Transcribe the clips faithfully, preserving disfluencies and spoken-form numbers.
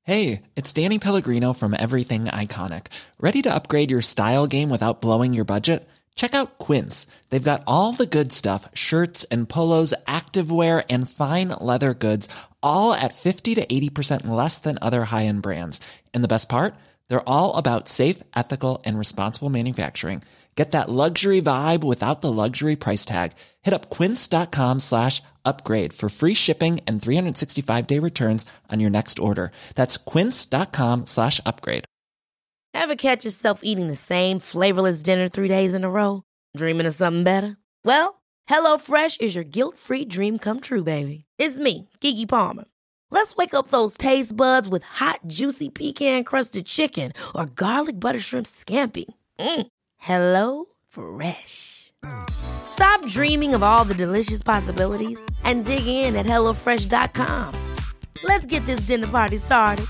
Hey, it's Danny Pellegrino from Everything Iconic. Ready to upgrade your style game without blowing your budget? Check out Quince. They've got all the good stuff, shirts and polos, activewear, and fine leather goods, all at fifty to eighty percent less than other high-end brands. And the best part? They're all about safe, ethical, and responsible manufacturing. Get that luxury vibe without the luxury price tag. Hit up quince.com slash upgrade for free shipping and three sixty-five day returns on your next order. That's quince.com slash upgrade. Ever catch yourself eating the same flavorless dinner three days in a row? Dreaming of something better? Well, HelloFresh is your guilt-free dream come true, baby. It's me, Keke Palmer. Let's wake up those taste buds with hot, juicy pecan-crusted chicken or garlic butter shrimp scampi. Mm. Hello Fresh. Stop dreaming of all the delicious possibilities and dig in at hello fresh dot com. Let's get this dinner party started.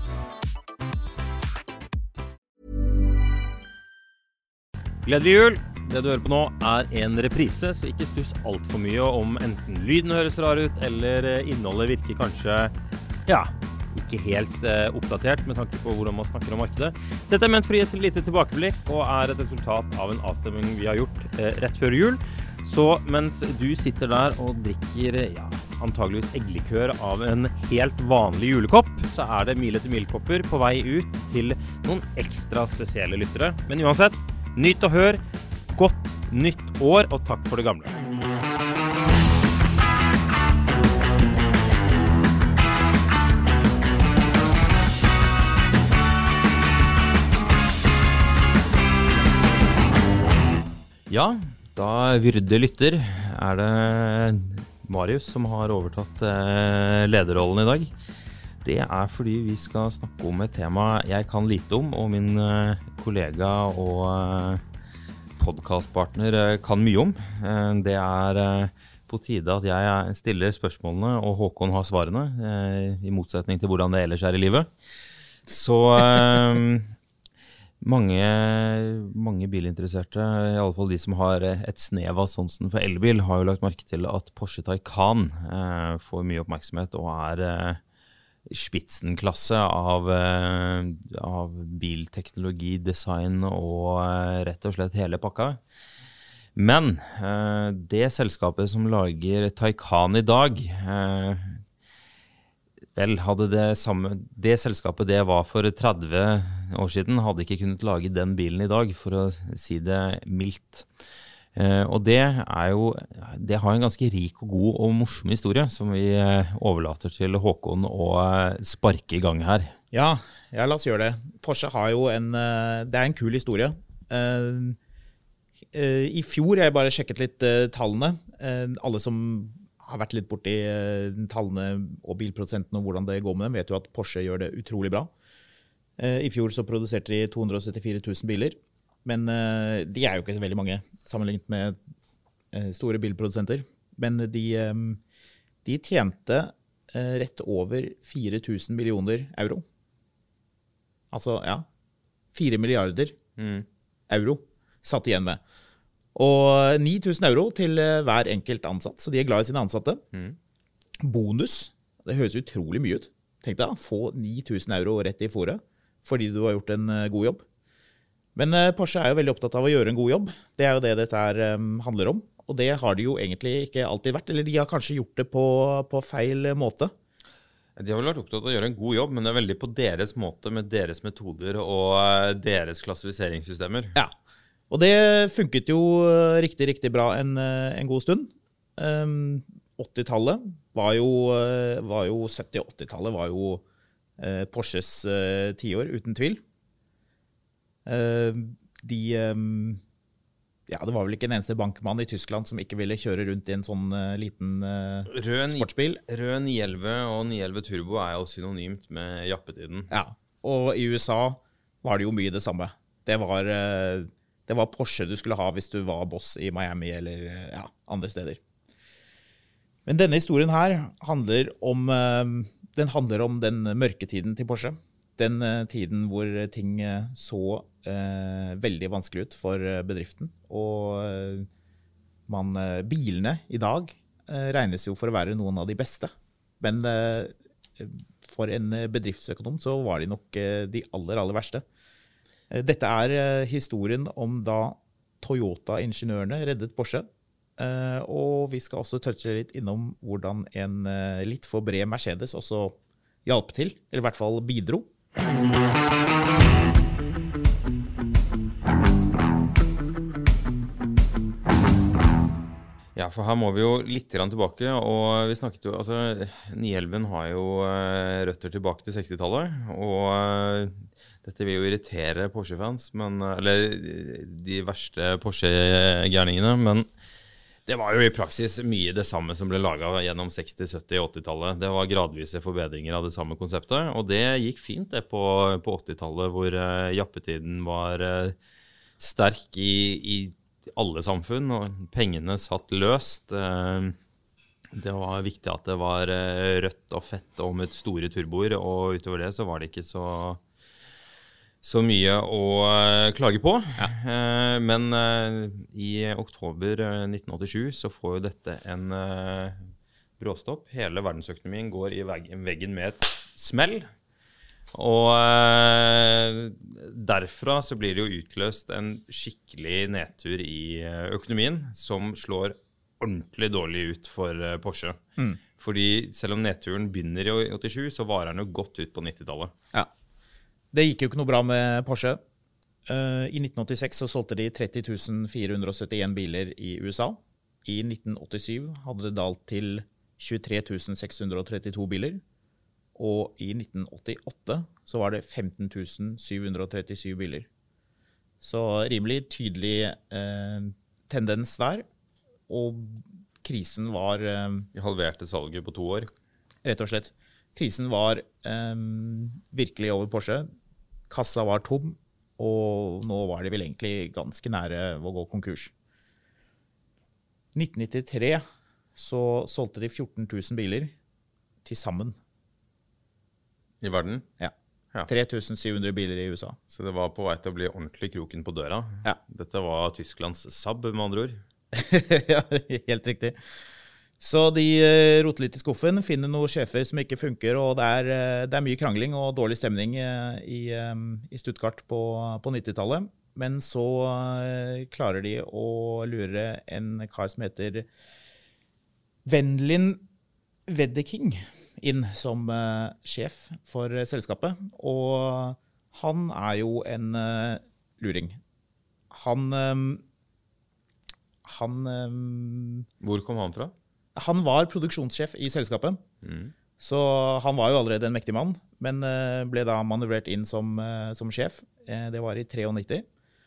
Gledelig jul! Det du hører på nå er en reprise, så ikke stuss alt for mye om enten lyden høres rar ut, eller innholdet virker kanskje, ja, ikke helt eh, oppdatert med tanke på hvordan man snakker om markedet. Dette er ment for å gi et lite tilbakeblikk, og er et resultat av en avstemning vi har gjort eh, rett før jul. Så mens du sitter der og drikker, ja, antageligvis eggelikør av en helt vanlig julekopp, så er det mil etter milkopper på vei ut til noen ekstra spesielle lyttere. Men uansett, nyt og hør, godt nytt år, og takk for det gamle. Ja, da Vyrde lytter, er det Marius som har overtatt eh, lederrollen i dag. Det er fordi vi skal snakke om et tema jeg kan lite om, og min eh, kollega og eh, podcastpartner eh, kan mye om. Eh, det er eh, på tide at jeg stiller spørsmålene, og Håkon har svarene, eh, i motsetning til hvordan det ellers er i livet. Så... Eh, Mange, mange bilinteresserte, i alle fall de som har et snev av sansen for elbil, har jo lagt merke til at Porsche Taycan eh, får mye oppmerksomhet og er eh, spitsenklasse av, eh, av bilteknologi, design og eh, rett og slett hele pakka. Men eh, det selskapet som lager Taycan i dag, eh, vel, hadde det samme, det selskapet det var for tretti år siden, hadde ikke kunnet lage den bilen i dag, for å si det mildt. Eh, og det er jo, det har en ganske rik og god og morsom historie, som vi eh, overlater til Håkon å eh, sparke i gang her. Ja, ja, la oss gjøre det. Porsche har jo en, eh, det er en kul historie. Eh, eh, I fjor, jeg bare sjekket litt eh, tallene, eh, alle som har vært litt borti eh, tallene og bilprosenten og hvordan det går med dem, vet jo at Porsche gjør det utrolig bra. I fjor så produserte de to hundre og syttifire tusen biler, men uh, de er jo ikke veldig mange sammenlignet med uh, store bilprodusenter. Men de, um, de tjente uh, rett over fire tusen millioner euro. Altså, ja, fire milliarder mm. euro satt igjen med. Og ni tusen euro til uh, hver enkelt ansatt, så de er glad i sine ansatte. Mm. Bonus, det høres utrolig mye ut. Tenk deg, få ni tusen euro rett i fôret, fordi du har gjort en uh, god jobb. Men uh, Porsche er jo veldig opptatt av å gjøre en god jobb. Det er jo det dette her, um, handler om. Og det har de jo egentlig ikke alltid vært, eller de har kanskje gjort det på, på feil måte. De har vel vært opptatt av å gjøre en god jobb, men det er veldig på deres måte, med deres metoder og uh, deres klassifiseringssystemer. Ja, og det funket jo uh, riktig, riktig bra en, uh, en god stund. Um, åttitallet var jo, uh, var jo sytti- og åttitallet var jo Uh, Porsches uh, tiår, uten tvil. Uh, de, um, ja, det var vel ikke en eneste bankmann i Tyskland som ikke ville kjøre rundt i en sånn uh, liten uh, rød, sportsbil. Rød ni elleve og ni elleve Turbo er jo synonymt med jappetiden. Ja, og i U S A var det jo mye det samme. Det var, uh, det var Porsche du skulle ha hvis du var boss i Miami eller uh, ja, andre steder. Men denne historien her handler om... Uh, Den handler om den mørketiden til Porsche. Den uh, tiden hvor ting uh, så uh, veldig vanskelig ut for uh, bedriften. Og uh, man, uh, bilene i dag uh, regnes jo for å være noen av de beste. Men uh, for en bedriftsøkonom så var de nok de aller, aller verste. Dette er historien om da Toyota-ingeniørene reddet Porsche, og vi skal også touche litt innom hvordan en litt for bred Mercedes også hjalp til, eller i hvert fall bidro. Ja, for her må vi jo litt grann tilbake, og vi snakket jo, altså, ni elleve har jo røtter tilbake til sekstitallet, og dette vil jo irritere Porsche-fans, men, eller de verste Porsche-gjerningene, men det var jo i praksis mye det samme som ble laget gjennom seksti-, sytti-, åttitallet. Det var gradvise forbedringer av det samme konseptet, og det gikk fint det på, på åttitallet, hvor jappetiden var sterk i, i alle samfunn, og pengene satt løst. Det var viktig at det var rødt og fett og med store turboer, og utover det så var det ikke så, så mye å klage på. Ja. Men i oktober nitten åttisju så får jo dette en bråstopp. Hele verdensøkonomien går i veggen med et smell. Og eh, derfra så blir det jo utløst en skikkelig nedtur i økonomien som slår ordentlig dårlig ut for eh, Porsche. Mm. Fordi selv om nedturen begynner i åttisju, så varer den jo godt ut på nittitallet. Ja, det gikk jo ikke noe bra med Porsche. Uh, I nitten åttiseks så solgte de tretti tusen fire hundre og syttien biler i U S A. I nitten åttisju hadde det dalt til tjuetre tusen seks hundre og trettito biler. Og i nitten åttiåtte så var det femten tusen syv hundre og trettisju biler. Så rimelig tydelig eh, tendens der. Og krisen var... Eh, Vi halverte salget på to år. Rett og slett. Krisen var eh, virkelig over Porsche. Kassa var tom, og nå var det vel egentlig ganske nære å gå konkurs. nitten nittitre så solgte de fjorten tusen biler til sammen. I verden? Ja. ja. tre tusen syv hundre biler i U S A. Så det var på vei til å bli ordentlig kroken på døra. Ja. Dette var Tysklands Saab, med andre ord. Ja, helt riktig. Så de roter litt i skuffen, finner noen sjefer som ikke funker, og det er, det er mye krangling og dårlig stemning i, i Stuttgart på, på nittitallet. Men så klarer de å lure en kar som heter Wendlin Wedeking inn som uh, sjef for uh, selskapet, og han er jo en uh, luring. Han, um, han um, Hvor kom han fra? Han var produksjonssjef i selskapet, mm. så han var jo allerede en mektig mann, men uh, ble da manøvrert inn som, uh, som sjef. Uh, det var i nittitre.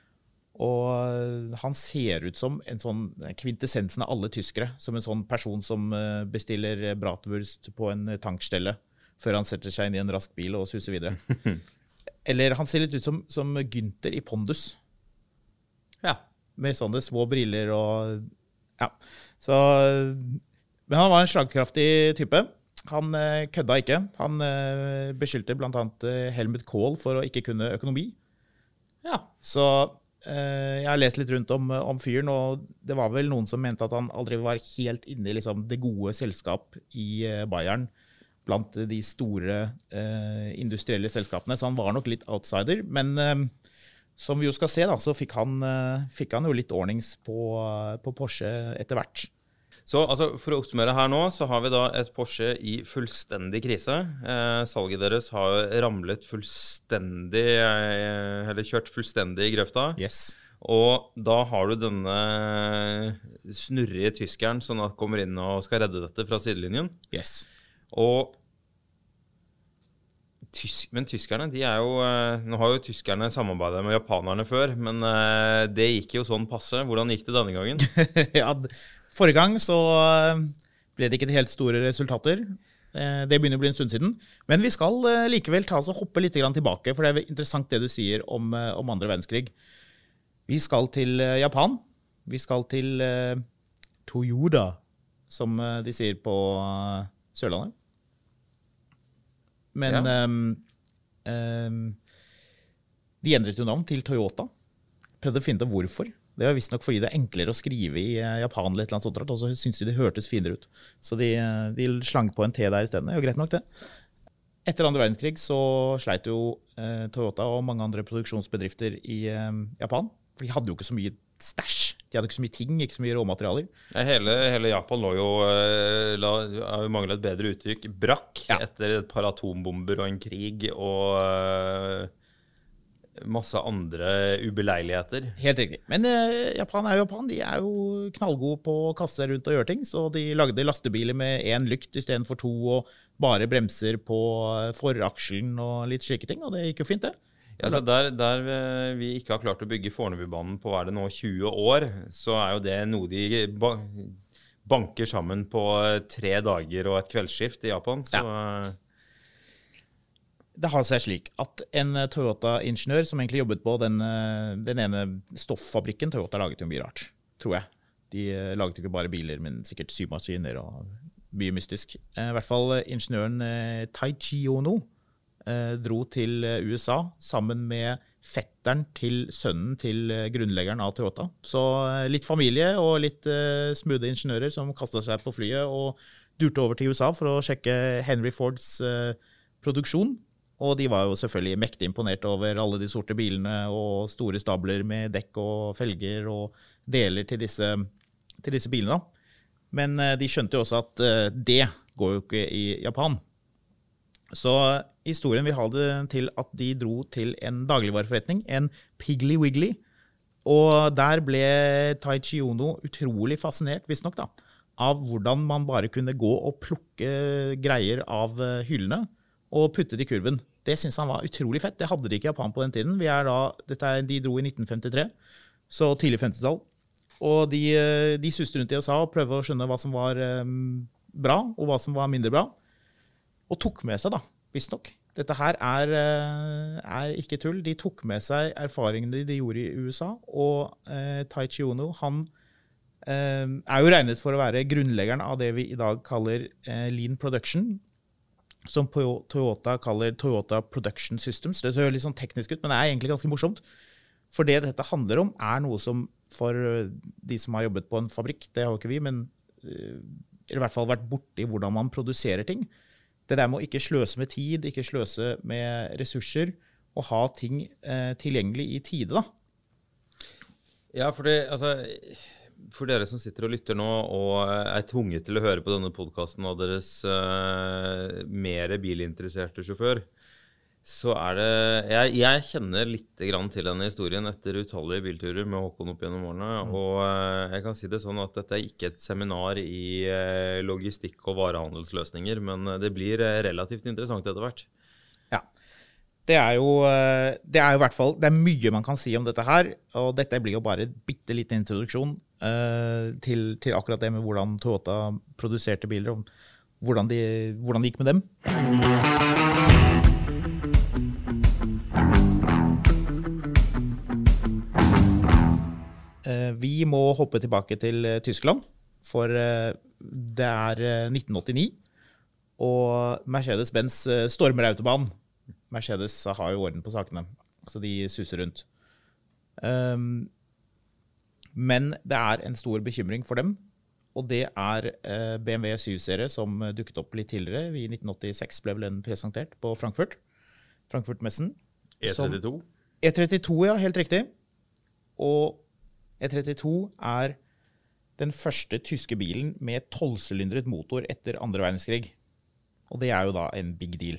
Og han ser ut som en sånn kvintessensen av alle tyskere, som en sånn person som bestiller bratwurst på en tankstelle før han setter seg inn i en rask bil og suser videre. Eller han ser litt ut som, som Günther i Pondus. Ja. Med sånne små briller og... Ja. Så, men han var en slagkraftig type. Han kødda ikke. Han beskyldte blant annet Helmut Kohl for å ikke kunne økonomi. Ja. Så... Jeg har lest litt rundt om, om fyren, og det var vel noen som mente at han aldri var helt inne i liksom, det gode selskap i Bayern blant de store eh, industrielle selskapene, så han var nok litt outsider. Men eh, som vi jo skal se, da, så fikk han, eh, fikk han jo litt ordnings på, på Porsche etter hvert. Så altså, for å oppsummere her nå, så har vi da et Porsche i fullstendig krise. Eh, salget deres har ramlet fullstendig, eh, eller kjørt fullstendig i grøfta. Yes. Og da har du denne snurrige tyskeren som kommer inn og skal redde dette fra sidelinjen. Yes. Og Tysk, men tyskerne, de er jo, nå har jo tyskerne samarbeidet med japanerne før, men det gikk jo sånn passe. Hvordan gikk det denne gangen? Ja, forrige gang så ble det ikke helt store resultater. Det begynner å bli en stund siden. Men vi skal likevel ta oss og hoppe litt tilbake, for det er interessant det du sier om, om andre verdenskrig. Vi skal til Japan. Vi skal til Toyota, som de sier på Sørlandet. Men ja. um, um, de endret jo navn til Toyota. Prøvde å finne ut hvorfor. Det var visst nok fordi det er enklere å skrive i Japan eller et eller annet sånt, og så synes de det hørtes finere ut. Så de, de slang på en T der i stedet. Det er jo greit nok det. etter andre verdenskrig så sleit jo eh, Toyota og mange andre produksjonsbedrifter i eh, Japan. For de hadde jo ikke så mye stæsj. De hadde ikke så mye ting, ikke så mye råmaterialer. Ja, hele, hele Japan lå jo, eh, la, jeg mangler et bedre uttrykk, brakk ja. etter et par atombomber og en krig og eh, masse andre ubeleiligheter. Helt riktig. Men eh, Japan er jo Japan. De er jo knallgode på å kaste seg rundt og gjøre ting. Så de lagde lastebiler med en lykt i stedet for to, og bare bremser på foraksjen og litt slike ting. Og det gikk jo fint, det. Ja, så der, der vi ikke har klart å bygge Fornebubanen på hva er det nå, tjue år, så er jo det noe de ba banker sammen på tre dager og et kveldsskift i Japan. Så ja. Det har seg slik at en Toyota-ingeniør som egentlig jobbet på den, den ene stofffabrikken, Toyota laget jo mye rart, tror jeg. De laget ikke bare biler, men sikkert symaskiner og mye mystisk. I hvert fall ingeniøren Taichi Ohno dro til U S A sammen med fetteren til sønnen til grunnleggeren av Toyota. Så litt familie og litt smoothe ingeniører som kastet seg på flyet og durte over til U S A for å sjekke Henry Fords produksjon. Og de var jo selvfølgelig mektig imponert over alle de sorte bilene og store stabler med dekk og felger og deler til disse, til disse bilene. Men de skjønte jo også at det går jo ikke i Japan. Så historien vil ha det til at de dro til en dagligvareforretning, en Piggly Wiggly. Og der ble Taichi Ohno utrolig fascinert, visstnok da, av hvordan man bare kunne gå og plukke greier av hyllene og putte det i kurven. Det synes han var utrolig fett. Det hadde de ikke i Japan på den tiden. Vi er da, dette er, de dro i nitten femtitre, så tidlig femtitall. Og de, de suste rundt i U S A og prøvde å skjønne hva som var um, bra, og hva som var mindre bra. Og tok med seg da, visstnok. Dette her er, er ikke tull. De tok med seg erfaringene de gjorde i U S A, og uh, Taichi Ohno, han uh, er jo regnet for å være grunnleggeren av det vi i dag kaller uh, lean production, som Toyota kaller Toyota Production Systems. Det høres litt sånn teknisk ut, men det er egentlig ganske morsomt. For det dette handler om er noe som for de som har jobbet på en fabrikk, det har jo ikke vi, men i hvert fall vært borte i hvordan man produserer ting. Det der med å ikke sløse med tid, ikke sløse med ressurser, og ha ting eh, tilgjengelig i tide da. Ja, for det, altså... For dere som sitter og lytter nå og er tvunget til å høre på denne podcasten av deres uh, mer bilinteresserte sjåfør, så er det... Jeg, jeg kjenner litt grann til denne historien etter utallige bilturer med Håkon opp gjennom årene, mm. og uh, jeg kan si det sånn at dette er ikke et seminar i uh, logistikk og varehandelsløsninger, men det blir uh, relativt interessant etter hvert. Ja. Det er jo, det er jo i hvert fall, det er mye man kan si om dette her, og dette blir jo bare en bitte liten introduksjon uh, til, til akkurat det med hvordan Toyota produserte biler, og hvordan, de, hvordan det gikk med dem. Uh, vi må hoppe tilbake til uh, Tyskland, for uh, det er uh, nitten åttini, og Mercedes-Benz uh, stormer autobahn. Mercedes har jo orden på sakene, så de suser rundt. Um, men det er en stor bekymring for dem, og det er uh, B M W syv-serie som dukket opp litt tidligere. I nitten åttiseks ble vel den presentert på Frankfurt, Frankfurt-messen. E trettito? E trettito, ja, helt riktig. Og E trettito er den første tyske bilen med tolvsylindret motor etter andre verdenskrig. Og det er jo da en big deal.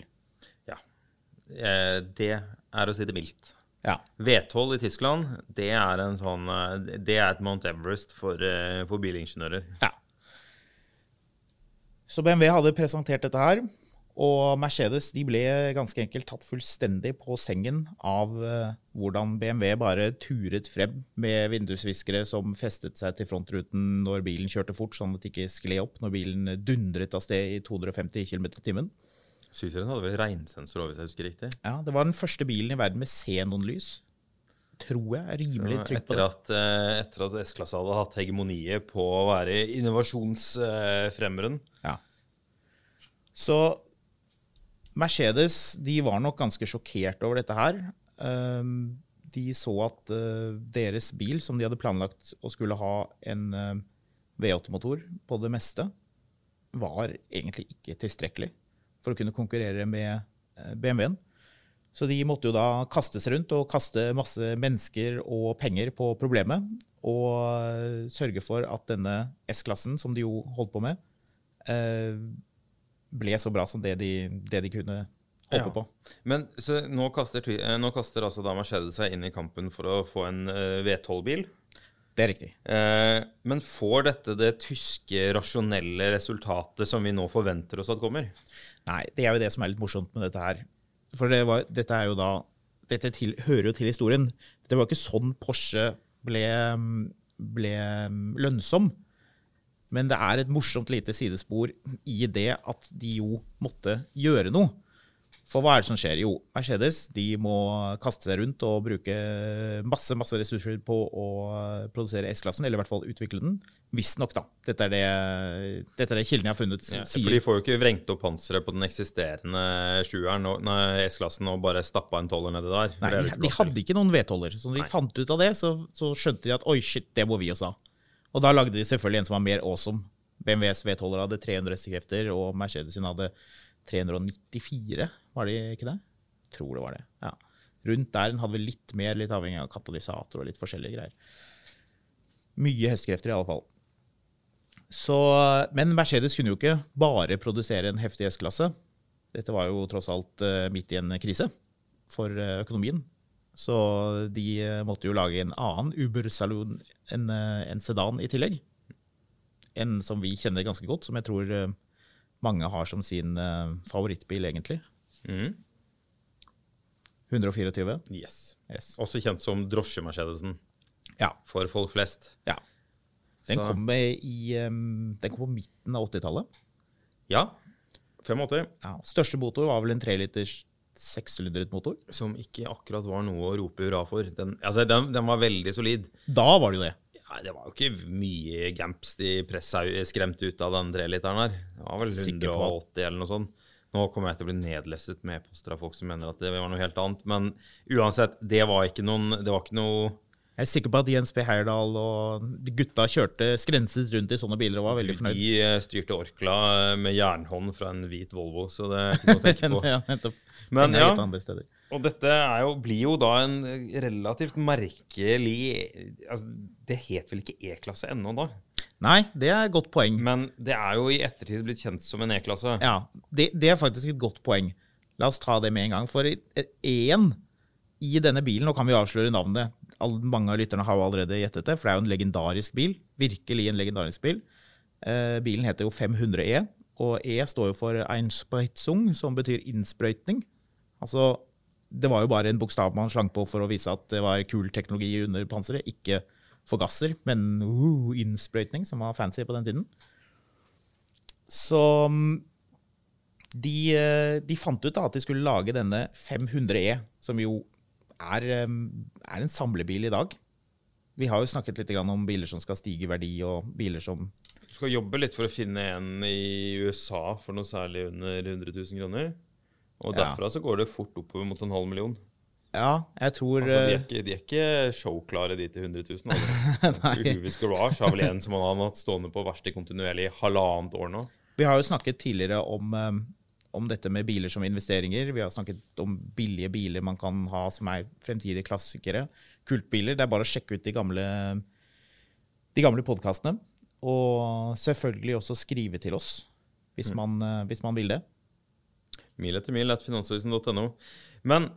Det er å si det mildt. Ja. V tolv i Tyskland, det er, en sånn, det er et Mount Everest for, for bilingeniører. Ja. Så B M W hadde presentert dette her, og Mercedes de ble ganske enkelt tatt fullstendig på sengen av hvordan B M W bare turet frem med vindusviskere som festet seg til frontruten når bilen kjørte fort, sånn at det ikke skled opp når bilen dundret av sted i to hundre og femti kilometer i timen. Syserien hadde vel regnsensor over, hvis jeg husker riktig. Ja, det var den første bilen i verden med xenonlys. Tror jeg er rimelig trygg på det. Etter at, etter at S-klasse hadde hatt hegemoniet på å være innovasjonsfremmeren. Ja. Så Mercedes, de var nok ganske sjokkert over dette her. De så at deres bil, som de hadde planlagt å skulle ha en V åtte-motor på det meste, var egentlig ikke tilstrekkelig for å kunne konkurrere med B M W-en. Så de måtte jo da kaste seg rundt og kaste masse mennesker og penger på problemet, og sørge for at denne S-klassen, som de jo holdt på med, ble så bra som det de, det de kunne håpe ja. På. Men så nå kaster, nå kaster altså da Mercedes seg inn i kampen for å få en V tolv-bil. Det er riktig. Eh, men får dette det tyske rasjonelle resultatet som vi nå forventer oss at kommer? Nei, det er jo det som er litt morsomt med dette her. For det var, dette er jo da, dette til, hører jo til historien. Det var ikke sånn Porsche ble, ble lønnsom. Men det er et morsomt lite sidespor i det at de jo måtte gjøre noe. For hva er det som skjer? Jo, Mercedes, de må kaste seg rundt og bruke masse, masse ressurser på å produsere S-klassen, eller i hvert fall utvikle den. Visst nok da. Dette er det, dette er det kilden jeg har funnet ja, sier. For de får jo ikke vrengt opp panseret på den eksisterende sjueren, S-klassen, og bare stappa en toller nedi der. Nei, de, de hadde ikke noen V-toller. Så når de Nei. Fant ut av det, så, så skjønte de at, oi shit, det må vi også ha. Og da lagde de selvfølgelig en som var mer awesome. B M Ws V-toller hadde tre hundre hestekrefter, og Mercedes hadde tre hundre nittifire, var det ikke det? Jeg tror det var det, ja. Rundt der hadde vi litt mer, litt avhengig av katalysator og litt forskjellige greier. Mye hestekrefter i alle fall. Så, men Mercedes kunne jo ikke bare produsere en heftig S-klasse. Dette var jo tross alt uh, midt i en krise for uh, økonomien. Så de uh, måtte jo lage en annen Uber-saloon, en, uh, en sedan i tillegg. En som vi kjenner ganske godt, som jeg tror uh, mange har som sin uh, favorittbil egentlig. Mm. hundre fireogtyve. Yes. yes. Også kjent som drosje-Mercedesen. Ja. For folk flest. Ja. Den kom, med i, um, den kom på midten av åttitallet. Ja, femogåtti. Ja, største motor var vel en tre liters sekshundret motor. Som ikke akkurat var noe å rope hurra for. Den, altså, den, den var veldig solid. Da var det jo det. Ja, det var jo ikke mye gamps de presset skremt ut av den tre literen her. Det var vel hundre åtti eller noe sånt. Nå kommer jeg til å bli nedlesset med poster av folk som mener at det var noe helt annet. Men uansett, det var ikke noen, det var ikke noe... Jeg er sikker på at Jens P. Heyerdahl og de gutta kjørte skrenset rundt i sånne biler og var veldig fornøyd. De styrte Orkla med jernhånd fra en hvit Volvo, så det er ikke noe å tenke på. ja, nettopp. Men ja, og dette er jo, blir jo da en relativt merkelig... Altså, det het vel ikke E-klasse ennå da? Nei, det er et godt poeng. Men det er jo i ettertid blitt kjent som en E-klasse. Ja, det, det er faktisk et godt poeng. La oss ta det med en gang. For en i denne bilen, nå kan vi avsløre navnet, mange av lytterne har jo allerede gjettet det, for det er jo en legendarisk bil, virkelig en legendarisk bil. Eh, bilen heter jo fem hundre E, og E står jo for Einspritzung, som betyr innsprøytning. Altså, det var jo bare en bokstav man slang på for å vise at det var kul teknologi under panseret, ikke forgasser, men uh, innsprøytning, som var fancy på den tiden. Så de, de fant ut da at de skulle lage denne fem hundre E, som jo er, er en samlebil i dag. Vi har jo snakket litt om biler som skal stige i verdi, og biler som... Du skal jobbe litt for å finne en i U S A for noe særlig under hundre tusen kroner. Og derfra ja. Så går det fort oppover mot en halv million. Ja, jeg tror... Altså, de er ikke, de er ikke showklare de til hundre tusen. Altså. Uhuvis Garage har vel en som han har hatt stående på verste kontinuerlig halvannet år nå. Vi har jo snakket tidligere om... om dette med biler som investeringer. Vi har snakket om billige biler man kan ha som er fremtidige klassikere. Kultbiler, det er bare å sjekke ut de gamle, de gamle podcastene. Og selvfølgelig også skrive til oss, hvis man, mm. hvis man vil det. Mil etter mil at finansavisen punktum no. Men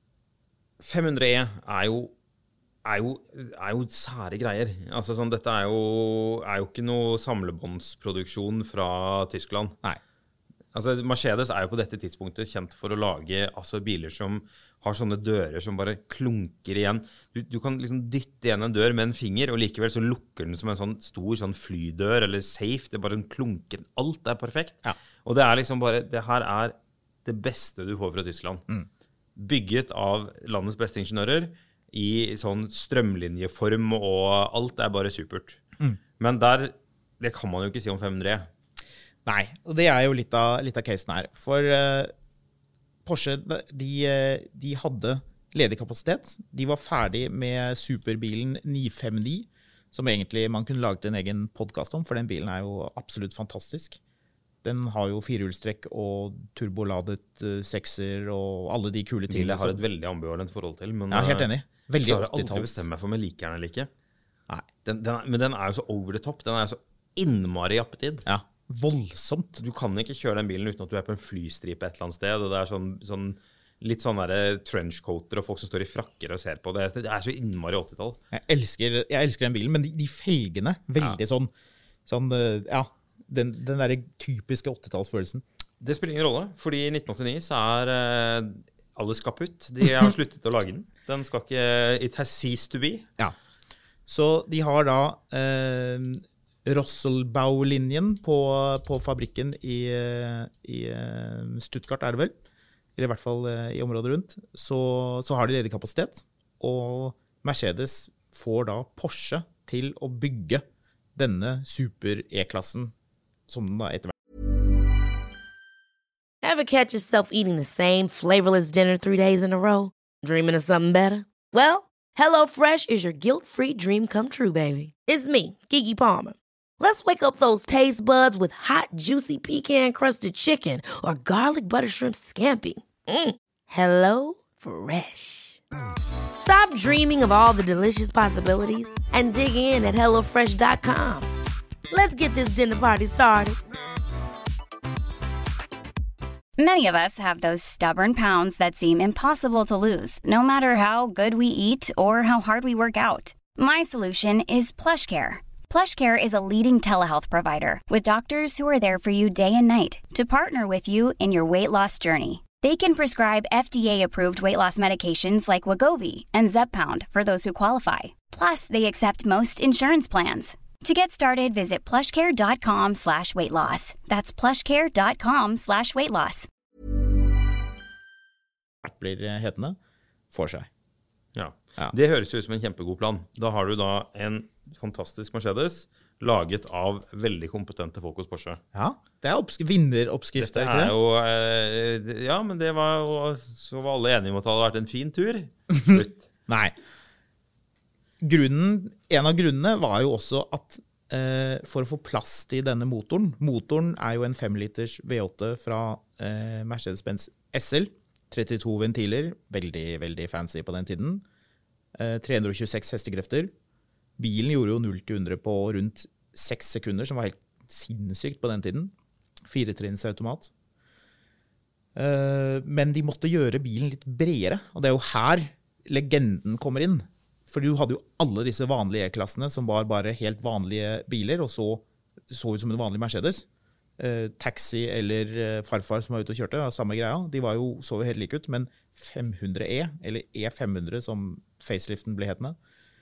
fem hundre E er jo, er jo, er jo sære greier. Altså, sånn, dette er jo, er jo ikke noe samlebåndsproduksjon fra Tyskland. Nei. Altså, Mercedes er jo på dette tidspunktet kjent for å lage altså, biler som har sånne dører som bare klunker igjen. Du, du kan liksom dytte igjen en dør med en finger, og likevel så lukker den som en sånn stor sånn flydør eller safe. Det bare klunker. Alt er perfekt. Ja. Og det er liksom bare, det her er det beste du får fra Tyskland. Mm. Bygget av landets beste ingeniører i sånn strømlinjeform, og alt er bare supert. Mm. Men der, det kan man jo ikke si om fem hundre E. Nei, og det er jo litt av, litt av casen her. For uh, Porsche, de, de hadde ledig kapasitet. De var ferdig med superbilen ni fem ni, som egentlig man kunne laget en egen podcast om, for den bilen er jo absolutt fantastisk. Den har jo firehjulstrekk og turboladet uh, sekser og alle de kule tingene. Bil jeg har et veldig ambivalent forhold til, men ja, helt enig. Veldig jeg klarer aldri å bestemme meg for om jeg liker den eller ikke. Nei. Den, den er, men den er jo så over the top. Den er så innmari jappetid. Ja, voldsomt. Du kan ikke kjøre den bilen uten at du er på en flystripe et eller annet sted, og det er sånn... sånn litt sånn der trenchcoater og folk som står i frakker og ser på det. Det er så innmari åttitall. Jeg elsker, jeg elsker den bilen, men de, de felgene, veldig ja. sånn, sånn, ja, den, den der typiske åttitallsfølelsen. Det spiller ingen rolle, fordi i nitten åttini så er eh, alle skaputt. De har sluttet å lage den. Den skal ikke, it has ceased to be. Ja, så de har da eh, Rosselbau-linjen på, på fabrikken i, i Stuttgart, er det vel? Eller i hvert fall i området rundt, så, så har de ledig kapasitet, og Mercedes får da Porsche til å bygge denne super-E-klassen, som den da etter hvert. Ever catch yourself eating the same flavorless dinner three days in a row? Dreaming of something better? Well, HelloFresh is your guilt-free dream come true, baby. It's me, Keke Palmer. Let's wake up those taste buds with hot, juicy pecan-crusted chicken or garlic butter shrimp scampi. Mm. Hello Fresh. Stop dreaming of all the delicious possibilities and dig in at hello fresh dot com. Let's get this dinner party started. Many of us have those stubborn pounds that seem impossible to lose, no matter how good we eat or how hard we work out. My solution is PlushCare. PlushCare is a leading telehealth provider with doctors who are there for you day and night to partner with you in your weight loss journey. They can prescribe F D A-approved weight loss medications like Wegovy and Zepbound for those who qualify. Plus, they accept most insurance plans. To get started, visit plushcare.com slash weight loss. That's plushcare.com slash weight loss. Blir hetende for seg. Ja. ja, det høres ut som en kjempegod plan. Da har du da en fantastisk Mercedes laget av veldig kompetente folk hos Porsche. Ja, det er oppsk- vinneroppskrift. Dette er jo, eh, ja, men det var jo, så var alle enige om at det hadde vært en fin tur. Slutt. Nei. Grunnen, en av grunnene var jo også at eh, for å få plass til denne motoren, motoren er jo en fem liters V åtte fra eh, Mercedes-Benz S L, trettito ventiler, veldig, veldig fancy på den tiden, eh, tre hundre og tjueseks hestekrefter. Bilen gjorde jo null til hundre på rundt seks sekunder, som var helt sinnssykt på den tiden. Firetrinns automat. Uh, men de måtte gjøre bilen litt bredere, og det er jo her legenden kommer inn. For du hadde jo alle disse vanlige E-klassene som var bare helt vanlige biler, og så så ut som en vanlig Mercedes. Uh, taxi eller uh, farfar som var ute og kjørte, var samme greia. De var jo, så jo helt like ut, men fem hundre E, eller E fem hundre som faceliften ble hetende,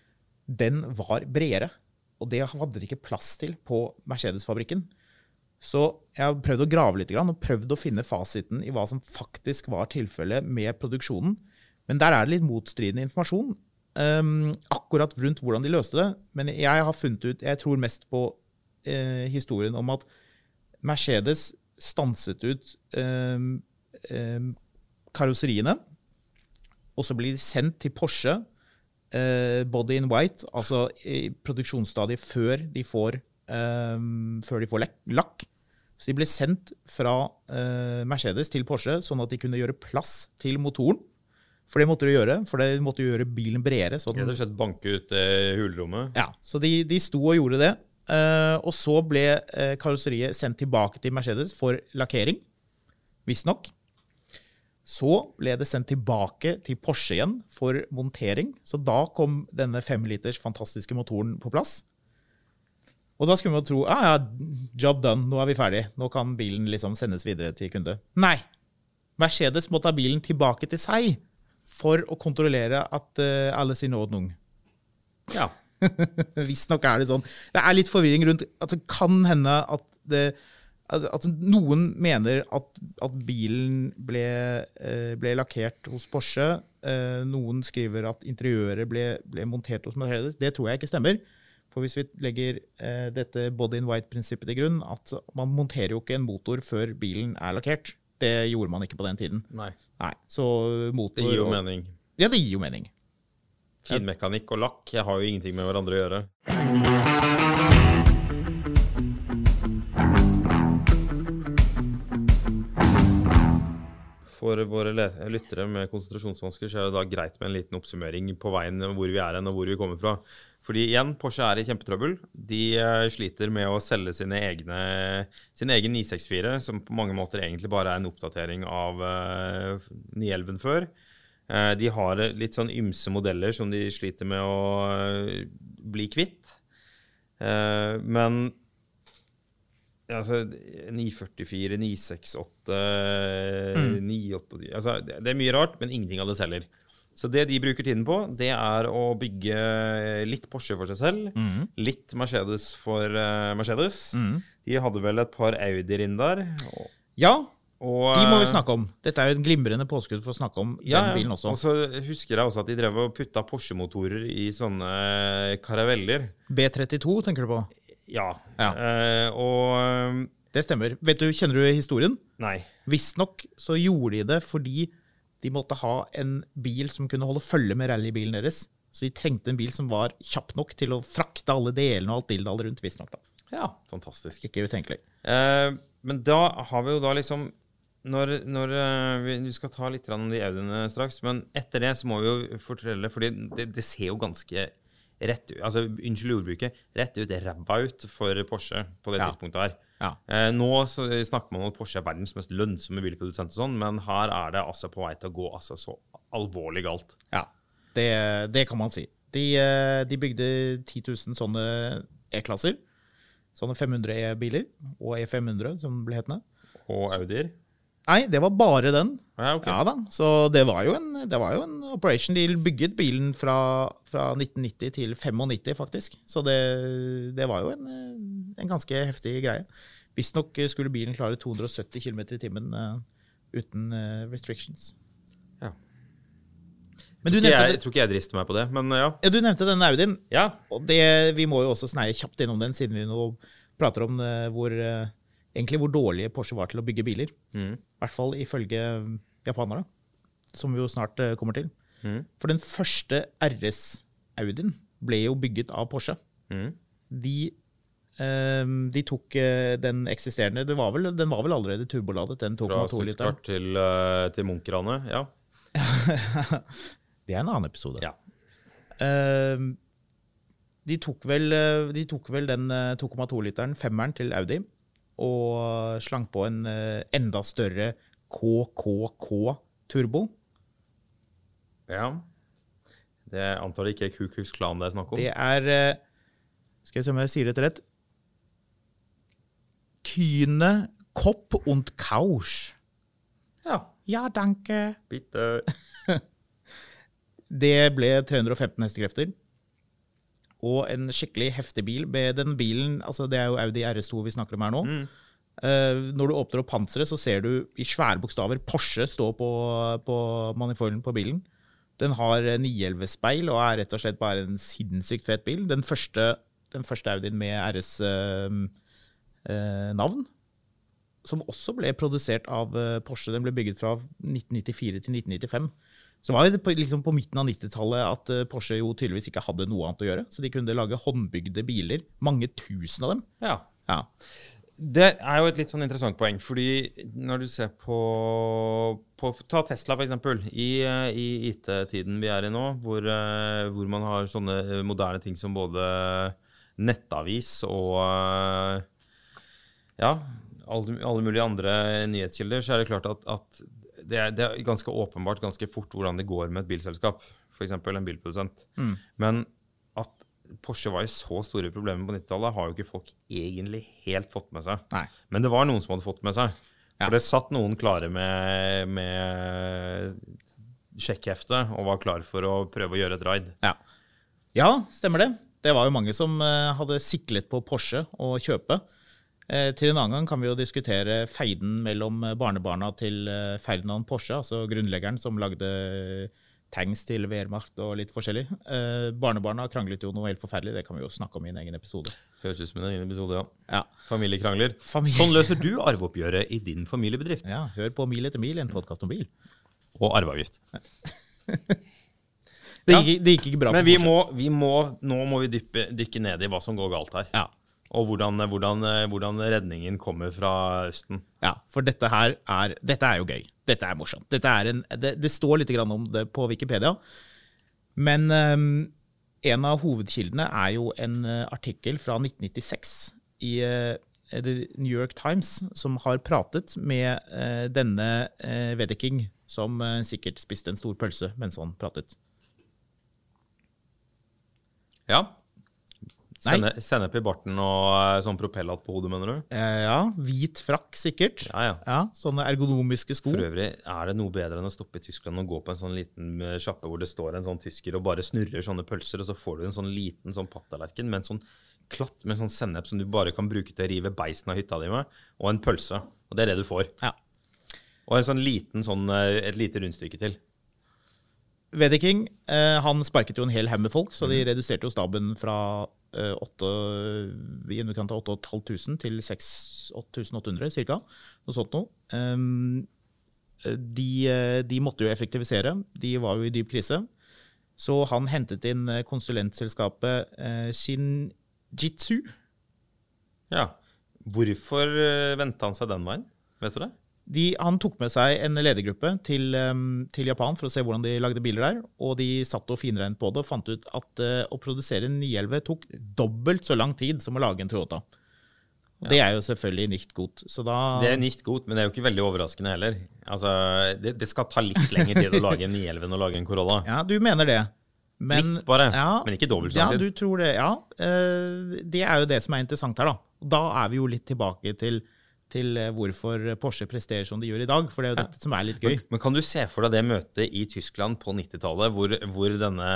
den var bredere, og det hadde de ikke plass til på Mercedes-fabrikken. Så jeg har prøvd å grave litt og prøvd å finne fasiten i hva som faktisk var tilfellet med produksjonen. Men der er det litt motstridende informasjon, um, akkurat rundt hvordan de løste det. Men jeg har funnet ut, jeg tror mest på uh, historien om at Mercedes stanset ut um, um, karosseriene, og så blir de sendt til Porsche, Uh, body in white, altså i produksjonsstadiet før de får, um, før de får lakk. Så de ble sendt fra uh, Mercedes til Porsche, sånn at de kunne gjøre plass til motoren. For det måtte de gjøre, for det måtte gjøre bilen bredere. Så den, det har skjedd banke ut uh, hulrommet. Ja, så de, de sto og gjorde det. Uh, og så ble uh, karosseriet sendt tilbake til Mercedes for lakkering, visstnok. Så ble det sendt tilbake til Porsche igjen for montering. Så da kom denne fem liters fantastiske motoren på plass. Og da skulle man tro, ah, ja, job done, nå er vi ferdig. Nå kan bilen liksom sendes videre til kunde. Nei, Mercedes måtte ha bilen tilbake til seg for å kontrollere at uh, alle sin ordnung. Ja. Visst nok er det sånn. Det er litt forvirring rundt at det kan hende at det at noen mener at, at bilen ble, ble lakkert hos Porsche. Noen skriver at interiøret ble, ble montert hos Mercedes. Det tror jeg ikke stemmer. For hvis vi legger dette body in white-prinsippet til grunn, at man monterer jo ikke en motor før bilen er lakkert. Det gjorde man ikke på den tiden. Nei. Nei. Så motor, det gir jo og, mening. Ja, det gir jo mening. Finmekanikk og lakk, jeg har jo ingenting med hverandre å gjøre. for våre lyttere med konsentrasjonsvansker så er det da greit med en liten oppsummering på veien hvor vi er hen og hvor vi kommer fra. Fordi igjen, Porsche er i kjempetrøbbel. De sliter med å selge sine egne, sin egen ni seks fire, som på mange måter egentlig bare er en oppdatering av uh, ni elleve før. Uh, de har litt sånn ymse modeller som de sliter med å uh, bli kvitt. Uh, men altså, ni førtifire, ni sekstiåtte, mm. ni åttiåtte, altså, det, det er mye rart, men ingenting av det selger. Så det de bruker tiden på, det er å bygge litt Porsche for seg selv, mm. litt Mercedes for uh, Mercedes. Mm. De hadde vel et par Audier inn der. Og, ja, og, de må vi snakke om. Dette er jo en glimrende påskudd for å snakke om ja, den bilen også. Og så husker jeg også at de drev og putta Porsche-motorer i sånne karaveller. B trettito tenker du på? Ja, ja. Uh, og... Det stemmer. Vet du, kjenner du historien? Nei. Visstnok så gjorde de det fordi de måtte ha en bil som kunne holde følge med rallybilen deres. Så de trengte en bil som var kjapp nok til å frakte alle delene og alt dildal rundt, visstnok da. Ja, fantastisk. Ikke utenkelig. Uh, men da har vi jo da liksom... Når, når uh, vi, vi skal ta litt om de Audiene straks, men etter det så må vi jo fortelle, fordi det, det ser jo ganske... rett ut, altså unnskyld ordbruket, rett ut, ræva ut for Porsche på det ja. tidspunktet her. Ja. Eh, nå så snakker man om at Porsche er verdens mest lønnsomme bilprodusent og sånn, men her er det altså på vei til å gå altså så alvorlig galt. Ja, det, det kan man si. De, de bygde ti tusen sånne E-klasser, sånne fem hundre E-biler, og E fem hundre som ble hetende. Og Audier? Nei, det var bare den. Ja, okay. Ja da, så det var jo en, det var jo en operation. De bygget bilen fra, fra nitten nitti til nittifem faktisk. Så det, det var jo en, en ganske heftig greie. Hvis nok skulle bilen klare to hundre sytti kilometer i timen uh, uten uh, restrictions. Ja. Men du tror, ikke nevnte, jeg, jeg tror ikke jeg drister meg på det, men ja. Ja, du nevnte den Audien. Ja. Og det, vi må jo også sneie kjapt innom den, siden vi nå prater om uh, hvor... Uh, egentlig hvor dårlige Porsche var til å bygge biler. Mm. I hvert fall ifølge japanere, som vi jo snart uh, kommer til. Mm. For den første R S-Audien ble jo bygget av Porsche. Mm. De, uh, de tok uh, den eksisterende, det var vel, den var vel allerede turboladet, den to komma to liter. Fra Stuttgart til, uh, til Munkerane, ja. Det er en annen episode. Ja. Uh, de, tok vel, de tok vel den uh, to komma to literen, femmeren til Audi, og slang på en uh, enda større K K K-turbo. Ja. Det antar det ikke er Ku Klux Klan det er snakk om. Det er, uh, skal jeg se om jeg sier det til rett, Kühne Kopp und Couch. Ja. Ja, danke. Bitte. Det ble tre hundre og femten hestekrefter. Og en skikkelig heftig bil. Med den bilen, altså det er jo Audi R S to vi snakker om her nå. Mm. Uh, når du åpner opp panseret, så ser du i svære bokstaver Porsche stå på, på manifolden på bilen. Den har ni elleve speil og er rett og slett bare en sinnssykt fet bil. Den første, den første Audien med R S-navn, uh, uh, som også ble produsert av uh, Porsche. Den ble bygget fra nitten nittifire til nitten nittifem. Så var det på, liksom på midten av nittitallet at Porsche jo tydeligvis ikke hadde noe annet å gjøre. Så de kunne lage håndbygde biler, mange tusen av dem. Ja. Ja. Det er jo et litt sånn interessant poeng, fordi når du ser på, på ta Tesla for eksempel, i, i I T-tiden vi er i nå, hvor, hvor man har sånne moderne ting som både nettavis og ja, alle, alle mulige andre nyhetskilder, så er det klart at, at Det er, det er ganske åpenbart ganske fort hvordan det går med et bilselskap, for eksempel en bilprodusent. Mm. Men at Porsche var i så store problemer på nittitallet har jo ikke folk egentlig helt fått med seg. Nei. Men det var noen som hadde fått med seg. Ja. For det satt noen klare med, med sjekkhefte og var klar for å prøve å gjøre et raid. Ja. Ja, stemmer det. Det var jo mange som hadde siklet på Porsche og kjøpe. Eh, til en annen gang kan vi jo diskutere feiden mellom barnebarna til eh, Ferdinand Porsche, altså grunnleggeren som lagde tanks til Wehrmacht og litt forskjellig. Eh, barnebarna kranglet jo noe helt forferdelig, det kan vi jo snakke om i en egen episode. Høres ut som en egen episode, ja. Ja. Familiekrangler. Familie. Sånn løser du arveoppgjøret i din familiebedrift. Ja, hør på Mil etter mil, en podcast om bil. Og arveavgift. det, gikk, det gikk ikke bra for Men vi Porsche. må, vi må, nå må vi dyppe, dykke ned i hva som går galt her. Ja. Og hvordan, hvordan, hvordan redningen kommer fra Østen. Ja, for dette her er, dette er jo gøy. Dette er morsomt. Dette er en, det, det står litt grann om det på Wikipedia, men um, en av hovedkildene er jo en uh, artikkel fra nitten nittiseks i uh, The New York Times, som har pratet med uh, denne uh, Wedeking, som uh, sikkert spiste en stor pølse mens han pratet. Ja. Sende, sennep i barten og uh, sånn propellat på hodet, mener du? Uh, ja, hvit frakk sikkert. Ja, ja. Ja, sånne ergonomiske sko. For øvrig, er det noe bedre enn å stoppe i Tyskland og gå på en sånn liten uh, sjappe hvor det står en sånn tysker og bare snurrer sånne pølser, og så får du en sånn liten sånn pattelerken med en sånn klatt med en sånn sennep som du bare kan bruke til å rive beisen av hytta di med, og en pølse. Og det er det du får. Ja. Og en sånn liten sånn, uh, et lite rundstykke til. Wedeking, uh, han sparket jo en hel haug med folk, så de reduserte jo staben fra Uh, åtte, i underkant av åtte tusen fem hundre til seks tusen åtte hundre cirka, noe sånt noe. Um, de, de måtte jo effektivisere, de var jo i dyp krise, så han hentet inn konsulentselskapet uh, Shinjitsu. Ja, hvorfor uh, ventet han seg den veien? Vet du det? De, han tok med seg en ledergruppe til, um, til Japan for å se hvordan de lagde biler der, og de satt og finregnet på det og fant ut at uh, å produsere en ni elleve tok dobbelt så lang tid som å lage en Toyota. Ja. Det er jo selvfølgelig nicht godt. Så da... Det er nicht godt, men det er jo ikke veldig overraskende heller. Altså, det, det skal ta litt lengre tid å lage en ni elleve enn å lage en Corolla. Ja, du mener det. Men, litt bare, ja, men ikke dobbelt så lang tid. Ja, du tror det. Ja, uh, det er jo det som er interessant her da. Da er vi jo litt tilbake til til hvorfor Porsche presterer som de gjør i dag, for det er jo dette ja. som er litt gøy. Men, men kan du se for deg det møtet i Tyskland på nittitallet, hvor, hvor denne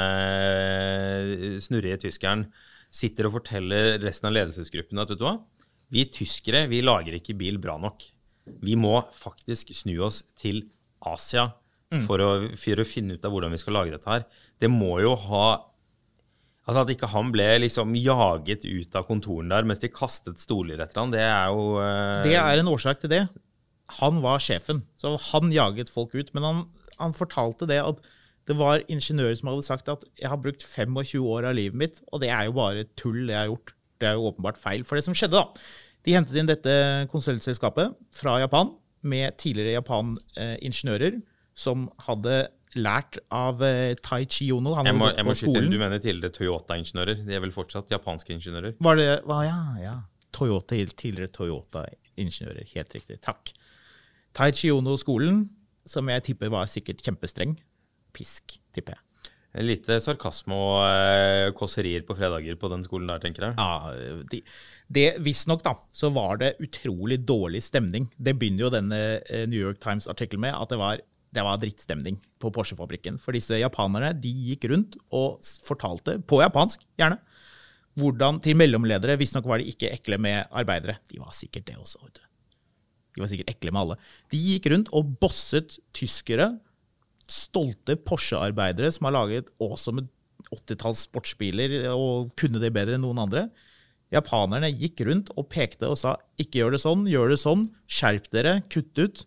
snurrige tyskeren sitter og forteller resten av ledelsesgruppen at, vet du hva, vi tyskere, vi lager ikke bil bra nok. Vi må faktisk snu oss til Asia mm. for, å, for å finne ut av hvordan vi skal lage dette her. Det må jo ha Altså at ikke han ble liksom jaget ut av kontoren der mens de kastet stoler etter han, det er jo... Uh... Det er en årsak til det. Han var sjefen, så han jaget folk ut. Men han, han fortalte det at det var ingeniører som hadde sagt at jeg har brukt tjuefem år av livet mitt, og det er jo bare tull det jeg har gjort. Det er jo åpenbart feil. For det som skjedde da, de hentet inn dette konsulentselskapet fra Japan med tidligere Japan-ingeniører som hadde lært av Taichi Ohno. Han jeg må, jeg må skyte inn, du mener tidligere Toyota-ingeniører. De er vel fortsatt japanske ingeniører? Var det, var, ja, ja. Toyota, tidligere Toyota-ingeniører, helt riktig. Takk. Taichi Ohno-skolen, som jeg tipper var sikkert kjempestreng. Pisk, tipper jeg. Lite sarkasme og eh, kosserier på fredager på den skolen der, tenker jeg. Ja, de, det, visst nok da, så var det utrolig dårlig stemning. Det begynner jo denne New York Times-artikkelen med, at det var Det var drittstemning på Porsche-fabrikken. For disse japanerne, de gikk rundt og fortalte, på japansk gjerne, hvordan til mellomledere, hvis nok var de ikke ekle med arbeidere. De var sikkert det også, vet du. De var sikkert ekle med alle. De gikk rundt og bosset tyskere, stolte Porsche-arbeidere som har laget awesome åttitalls sportsbiler og kunne det bedre enn noen andre. Japanerne gikk rundt og pekte og sa, ikke gjør det sånn, gjør det sånn, skjerp dere, kutt ut.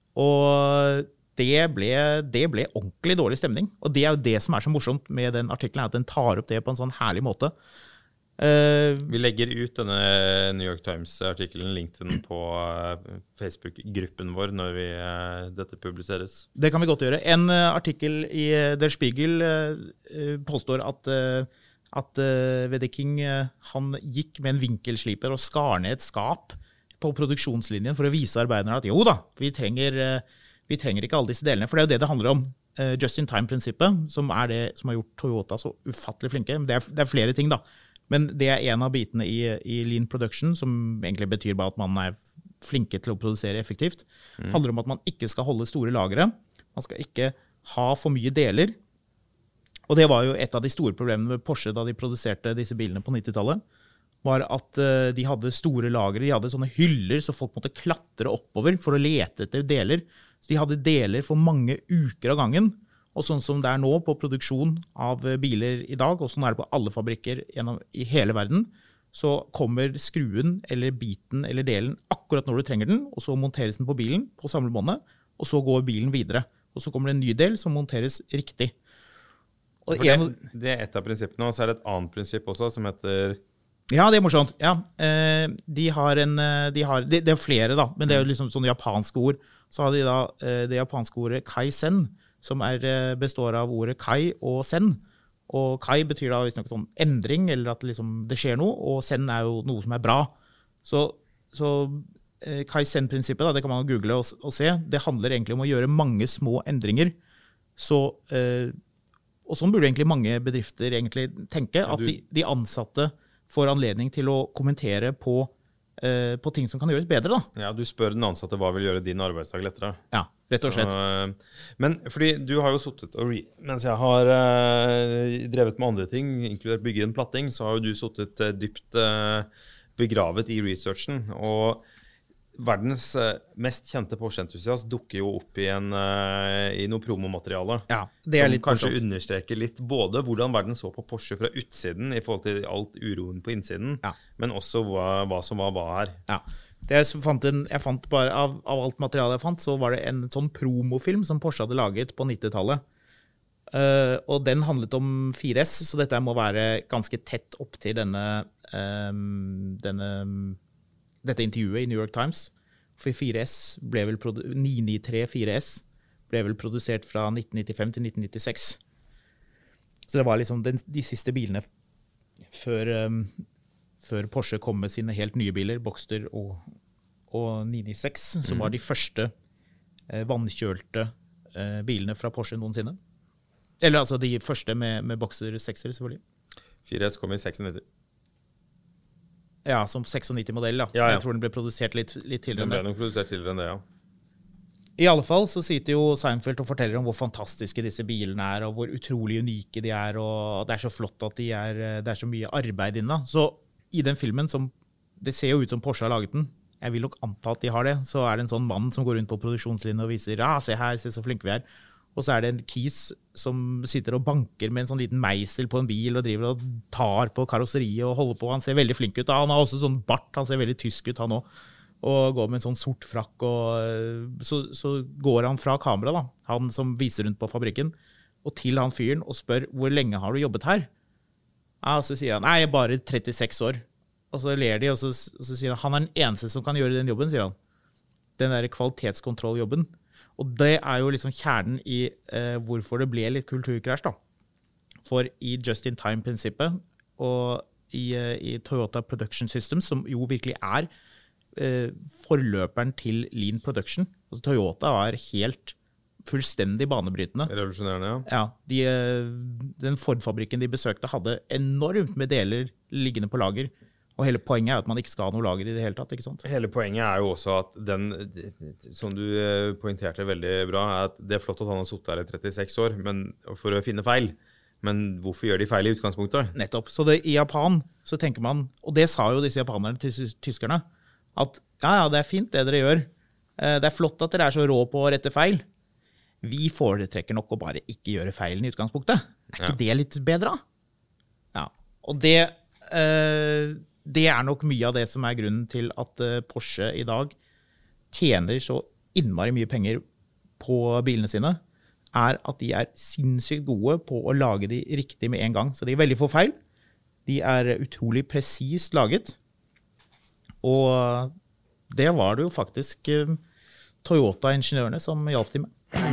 Og det ble, det ble ordentlig dårlig stemning. Og det er jo det som er så morsomt med den artikkelen, at den tar opp det på en sånn herlig måte. Uh, Vi legger ut denne New York Times-artikkelen, link til den på Facebook-gruppen vår når vi, uh, dette publiseres. Det kan vi godt gjøre. En uh, artikkel i Der Spiegel uh, påstår at, uh, at uh, Wedeking uh, han gikk med en vinkelsliper og skar ned et skap på produksjonslinjen for å vise arbeiderne at jo da, vi trenger... Uh, Vi trenger ikke alle disse delene, for det er jo det det handler om. Uh, just-in-time-prinsippet, som er det som har gjort Toyota så ufattelig flinke. Det er, det er flere ting da, men det er en av bitene i, i lean production, som egentlig betyr bare at man er flinke til å produsere effektivt. Det mm. handler om at man ikke skal holde store lagre, man skal ikke ha for mye deler. Og det var jo et av de store problemene med Porsche da de produserte disse bilene på nittitallet, var at uh, de hadde store lagre, de hadde sånne hyller så folk måtte klatre oppover for å lete etter deler. Så de hadde deler for mange uker av gangen, og sånn som det er nå på produksjon av biler i dag, og sånn er det på alle fabrikker gjennom, i hele verden, så kommer skruen eller biten eller delen akkurat når du trenger den, og så monteres den på bilen på samlebåndet, og så går bilen videre. Og så kommer det en ny del som monteres riktig. Og det, det er et av prinsippene, og så er det et annet prinsipp også, som heter Ja, det er morsomt. Ja, eh, de har en, de har, det, det er flere da, men det er jo liksom sånne japanske ord. Så har de da eh, det japanske ordet kai-sen, som er, består av ordet kai og sen. Og kai betyr da visst noe sånn endring, eller at liksom det skjer noe, og sen er jo noe som er bra. Så, så eh, kai-sen-prinsippet, da, det kan man jo google og, og se, det handler egentlig om å gjøre mange små endringer. Så... Eh, Og sånn burde egentlig mange bedrifter egentlig tenke, at de, de ansatte får anledning til å kommentere på, eh, på ting som kan gjøres bedre. Da. Ja, du spør den ansatte hva vil gjøre din arbeidsdag lettere. Ja, rett og slett. Så, men fordi du har jo suttet og re mens jeg har uh, drevet med andre ting, inkludert bygge en platting, så har jo du suttet uh, dypt uh, begravet i researchen. Og verdens uh, mest kjente Porsche-entusiast dukker jo opp i, en, uh, i noe promomateriale. Ja, det er som litt kanskje morsomt. Understreker litt både hvordan verden så på Porsche fra utsiden i forhold til alt uroen på innsiden, Ja. men også hva, hva som var hva her. Ja. Det jeg fant en, jeg fant bare av, av alt materialet jeg fant, så var det en sånn promofilm som Porsche hadde laget på nittitallet. Uh, og den handlet om fire S, så dette må være ganske tett opp til denne, um, denne dette intervjuet i New York Times. For fire S ble vel ni nitti-tre fire S ble vel produsert fra nitten nittifem til nitten nittiseks. Så det var liksom den, de siste bilene før, um, før Porsche kom med sine helt nye biler, Boxster og, og ni nittiseks, som mm. var de første eh, vannkjølte eh, bilene fra Porsche noensinne. Eller altså de første med, med Boxster sekser, selvfølgelig. fire S kom i nittito-seks. Ja, som nittito-modell, da. Ja, ja. Jeg tror den ble produsert litt, litt tidligere Den ble enn det. nok produsert tidligere enn det, ja. I alle fall så sitter jo Seinfeld og forteller om hvor fantastiske disse bilene er, og hvor utrolig unike de er, og det er så flott at de er, det er så mye arbeid inne. Så i den filmen, som, det ser jo ut som Porsche har laget den, jeg vil nok anta at de har det, så er det en sånn mann som går rundt på produksjonslinjen og viser, ja, se her, se så flinke vi er. Og så er det en kis som sitter og banker med en sånn liten meisel på en bil og driver og tar på karosseriet og holder på. Han ser veldig flink ut. Da. Han har også sånn bart, han ser veldig tysk ut han også. Og går med en sånn sort frakk. Og så, så går han fra kamera, da, han som viser rundt på fabrikken, og til han fyren og spør, hvor lenge har du jobbet her? Ja, så sier han, nei, jeg er bare trettiseks år. Og så ler de, og så, og så sier han, han er den eneste som kan gjøre den jobben, sier han. Den der kvalitetskontrolljobben. Og det er jo liksom kjernen i eh, hvorfor det ble litt kulturkrasj da. For i just-in-time-prinsippet og i, eh, i Toyota Production Systems, som jo virkelig er eh, forløperen til lean production. Altså Toyota var helt fullstendig banebrytende. Revolusjonerende, ja. Ja, de, eh, den Ford-fabrikken de besøkte hadde enormt med deler liggende på lager. Og hele poenget er at man ikke skal ha noe lager i det hele tatt, ikke sant? Hele poenget er jo også at den, som du poengterte veldig bra, er at det er flott at han har suttet her i trettiseks år men, for å finne feil. Men hvorfor gjør de feil i utgangspunktet? Nettopp. Så det, i Japan så tenker man, og det sa jo disse japanerne til tyskerne, at ja, ja, det er fint det dere gjør. Det er flott at dere er så rå på å rette feil. Vi foretrekker nok å bare ikke gjøre feilen i utgangspunktet. Er ikke ja. det litt bedre? Ja, og det... Eh, Det er nok mye av det som er grunnen til at Porsche i dag tjener så innmari mye penger på bilene sine, er at de er sinnssykt gode på å lage de riktig med en gang. Så de er veldig få feil. De er utrolig presist laget. Og det var det jo faktisk Toyota-ingeniørene som hjalp de med.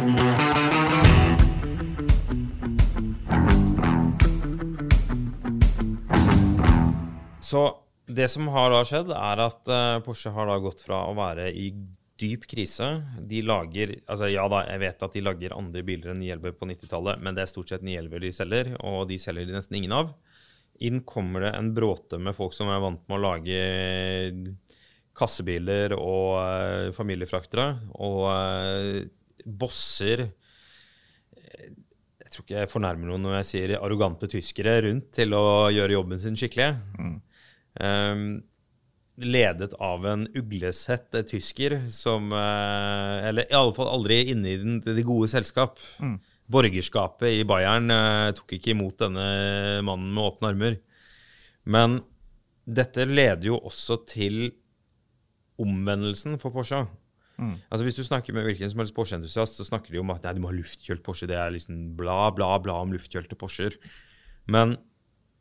Så det som har da skjedd er at uh, Porsche har da gått fra å være i dyp krise. De lager, altså ja da, jeg vet at de lager andre biler enn ni elleve på nittitallet, men det er stort sett ni elleve de selger, og de selger de nesten ingen av. Inn kommer det en bråte med folk som er vant med å lage kassebiler og uh, familiefraktere, og uh, bosser. Jeg tror ikke jeg fornærmer noen når jeg sier arrogante tyskere rundt til å gjøre jobben sin skikkelig. Mm. Um, ledet av en uglesett tysker som, uh, eller i alle fall aldri inne i den, det gode selskap. Mm. Borgerskapet i Bayern uh, tok ikke imot denne mannen med åpne armer. Men dette leder jo også til omvendelsen for Porsche. Mm. Altså hvis du snakker med hvilken som helst Porsche-entusiast, så snakker de om at nei, du må ha luftkjølt Porsche, det er liksom bla bla bla om luftkjølte Porscher. Men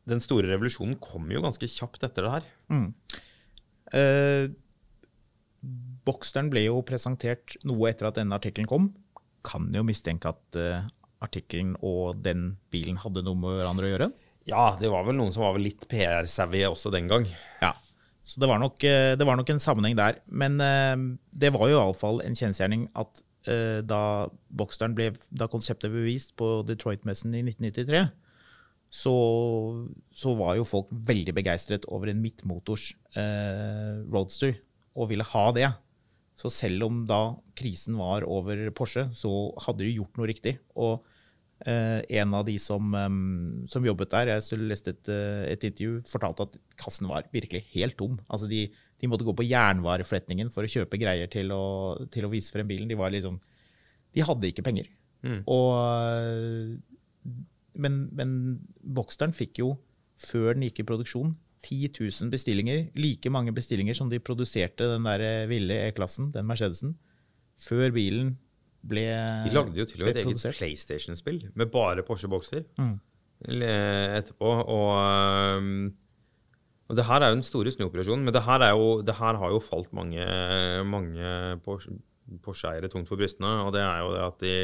den store revolusjonen kom jo ganske kjapt etter det her. Mm. Uh, Boxstern ble jo presentert noe etter at denne artikkelen kom. Kan jo mistenke at uh, artikkelen og den bilen hadde noe med hverandre å gjøre. Ja, det var vel noen som var vel litt P R-savvy også den gang. Ja, så det var nok, det var nok en sammenheng der. Men uh, det var jo i alle fall en kjensgjerning at uh, da Boxstern ble, da konseptet ble bevist på Detroit-messen i nitten nittitre, så, så var jo folk veldig begeistret over en midtmotors uh, Roadster og ville ha det. Så selv om da krisen var over Porsche, så hadde de gjort noe riktig. Og uh, en av de som, um, som jobbet der, jeg leste et, et intervju, fortalte at kassen var virkelig helt tom. Altså de, de måtte gå på jernvareforretningen for å kjøpe greier til å, til å vise frem bilen. De var liksom, de hadde ikke penger. Mm. Og, men, men Boxstern fikk jo, før den gikk i produksjon, ti tusen bestillinger, like mange bestillinger som de produserte den der ville E-klassen, den Mercedesen, før bilen ble produsert. De lagde jo til og med et eget PlayStation-spill med bare Porsche Boxer mm. etterpå, og, og det her er jo den store snuoperasjonen, men det her, er jo, det her har jo falt mange, mange Porsche-eiere tungt for brystene, og det er jo det at de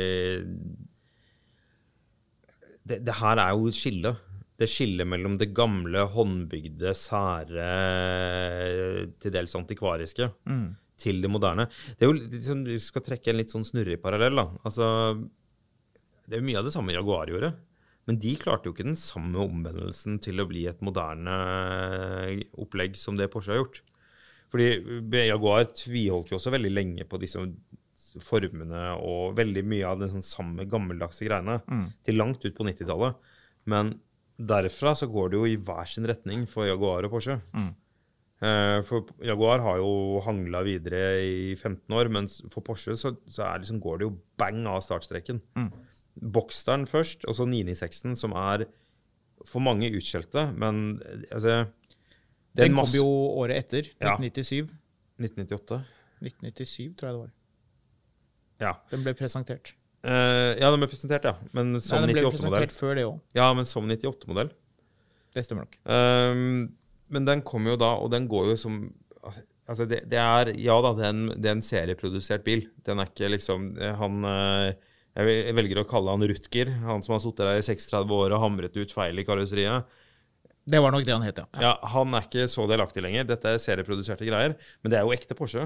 det, det her er jo et skille. Det skiller mellom det gamle, håndbygde, sære, til dels antikvariske, mm. til det moderne. Det er jo, liksom, vi skal trekke en litt sånn snurrig parallell da. Altså, det er jo mye av det samme Jaguar gjorde, men de klarte jo ikke den samme omvendelsen til å bli et moderne opplegg som det Porsche har gjort. Fordi Jaguar tviholdt jo også veldig lenge på disse formene og veldig mye av den sånn samme gammeldagse greiene mm. til langt ut på nittitallet. Men derfra så går det jo i hver sin retning for Jaguar og Porsche. Mm. For Jaguar har jo hanglet videre i femten år, mens for Porsche så, så er liksom, går det jo bang av startstreken. Mm. Boxstern først, og så ni nitti-seksen, som er for mange utskjelte, men altså... Den, den kom masse... jo året etter, nitten nittisju. nitten nittiåtte. nitten nittisju, tror jeg det var. Ja. Den ble presentert. Uh, ja, den ble presentert, ja. Men som Nei, den ble nittiåtte-modell. presentert før det også. Ja, men som nittiåtte-modell. Det stemmer nok. Uh, men den kom jo da, og den går jo som... Altså, det, det er... Ja da, det er, en, det er en serieprodusert bil. Den er ikke liksom... Han... Uh, jeg velger å kalle han Rutger, han som har suttet der i seksogtredve år og hamret ut feil i karosseriet. Det var nok det han het, ja. Ja, han er ikke så delaktig lenger. Dette er serieproduserte greier, men det er jo ekte Porsche.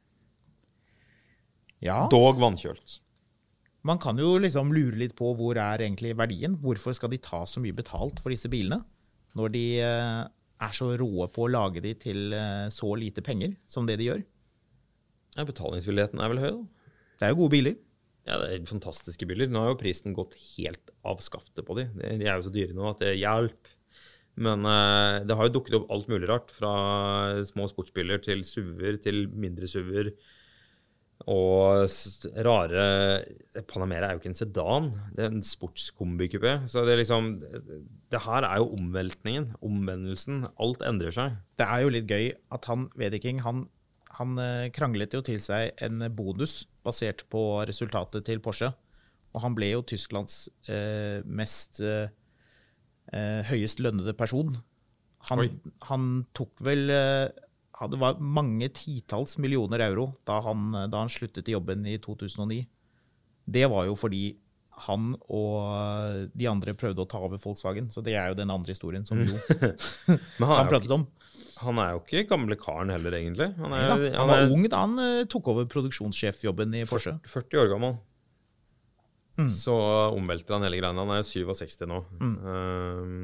Ja. Dog vannkjølt. Man kan jo liksom lure litt på hvor er egentlig verdien. Hvorfor skal de ta så mye betalt for disse bilene, når de er så råe på å lage de til så lite penger som det de gjør? Ja, betalingsvilligheten er vel høy, da? Det er jo gode biler. Ja, det er fantastiske biler. Nå har jo prisen gått helt av skaftet på de. De er jo så dyre nå at det hjelper. Men uh, det har jo dukket opp alt mulig rart, fra små sportsbiler til S U V-er, til mindre S U V-er, og rare... Panamera er jo ikke en sedan, det er en sportskombikupé. Så det er liksom... Det her er jo omveltningen, omvendelsen, alt endrer seg. Det er jo litt gøy at han, Wedeking, han, han kranglet jo til seg en bonus basert på resultatet til Porsche, og han ble jo Tysklands eh, mest... Eh, Uh, høyest lønnede person. Han, han tok vel uh, det var mange titalls millioner euro da han, da han sluttet i jobben i to tusen og ni. Det var jo fordi han og de andre prøvde å ta over Volkswagen, så det er jo den andre historien som jo han, han pratet om. Han er jo ikke gamle karen heller, egentlig. Han, er, ja, han, han var er, ung da han uh, tok over produksjonssjefjobben i Porsche. førti år gammel. Mm. Så omvelter han hele greiene. Han er syvogseksti nå. Mm. Um,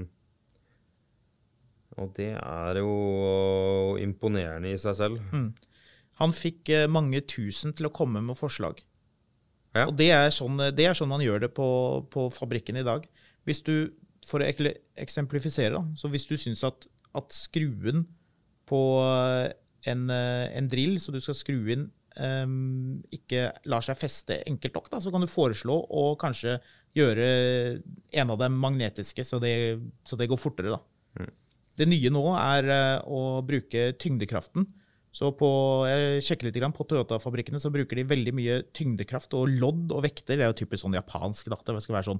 og det er jo imponerende i seg selv. Mm. Han fikk uh, mange tusen til å komme med forslag. Ja. Og det er, sånn, det er sånn man gjør det på, på fabrikken i dag. Hvis du, for å eksemplifisere, da, så hvis du synes at, at skruen på en, en drill, så du skal skru inn, Um, ikke lar seg feste enkelt nok, da, så kan du foreslå å kanskje gjøre en av dem magnetiske, så det, så det går fortere. Da. Mm. Det nye nå er uh, å bruke tyngdekraften. Så på, jeg sjekker litt grann, på Toyota-fabrikkene så bruker de veldig mye tyngdekraft og lodd og vekter. Det er jo typisk sånn japansk, da. Det skal være sånn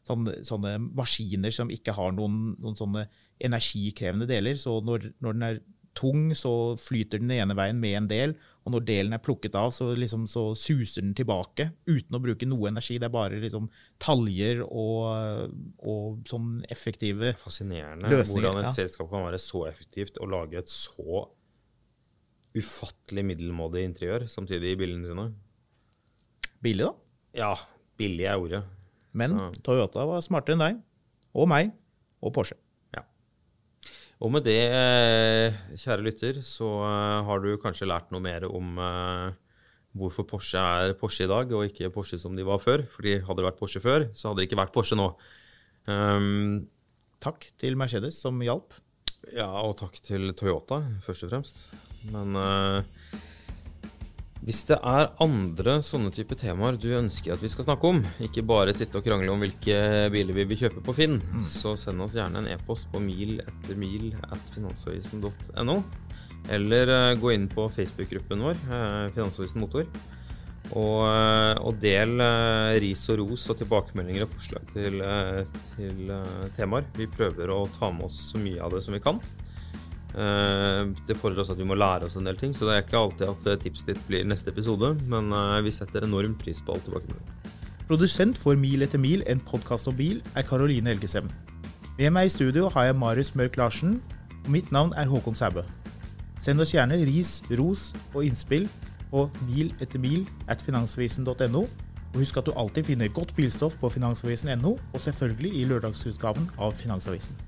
sånne, sånne maskiner som ikke har noen, noen sånne energikrevende deler, så når, når den er tung, så flyter den ene veien med en del, og når delen er plukket av, så, liksom, så suser den tilbake, uten å bruke noe energi. Det er bare liksom, taljer og, og sånn effektive Fascinerende løsninger. Hvordan et ja. selskap kan være så effektivt og lage et så ufattelig middelmådig interiør, samtidig i bildene sine. Billig da? Ja, billig er ordet. Men så. Toyota var smartere enn deg, og meg, og Porsche. Og med det, kjære lytter, så har du kanskje lært noe mer om hvorfor Porsche er Porsche i dag, og ikke Porsche som de var før. Fordi hadde det vært Porsche før, så hadde det ikke vært Porsche nå. Um, takk til Mercedes som hjalp. Ja, og takk til Toyota, først og fremst. Men uh, hvis det er andre sånne type temaer du ønsker at vi skal snakke om, ikke bare sitte og krangle om hvilke biler vi vil kjøpe på Finn, mm. så send oss gjerne en e-post på mil etter mil at finansavisen punktum no, eller uh, gå inn på Facebook-gruppen vår, uh, Finansavisen Motor, og, uh, og del uh, ris og ros og tilbakemeldinger og forslag til, uh, til uh, temaer. Vi prøver å ta med oss så mye av det som vi kan. Det fordrer også at vi må lære oss en del ting, så det er ikke alltid at tipset ditt blir neste episode, men vi setter enorm pris på alt tilbake. Produsent for Mil etter mil, en podcast om bil, er Karoline Helgesem. Med meg i studio har jeg Marius Mørk Larsen, og mitt navn er Håkon Sæbø. Send oss gjerne ris, ros og innspill på mil etter mil at finansavisen punktum no, og husk at du alltid finner godt bilstoff på finansavisen punktum no, og selvfølgelig i lørdagsutgaven av Finansavisen.